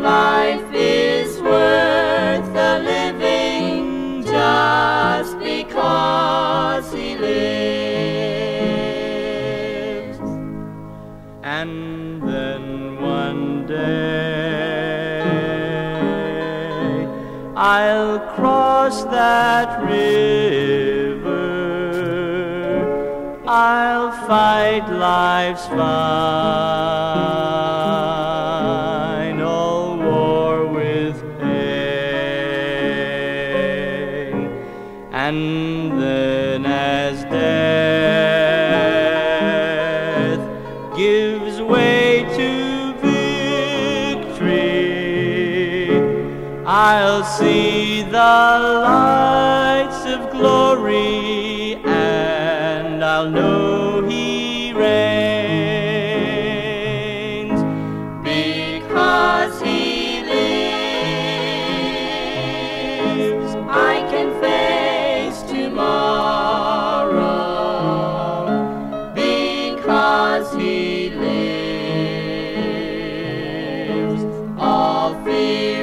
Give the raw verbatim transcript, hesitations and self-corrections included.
life is worth the living just because he lives. And then one day I'll cross that river, I'll fight life's final war with pain. And then as death gives way to victory, I'll see the lights of glory, and I'll know he reigns. Because he lives, I can face tomorrow. Because he lives, all fear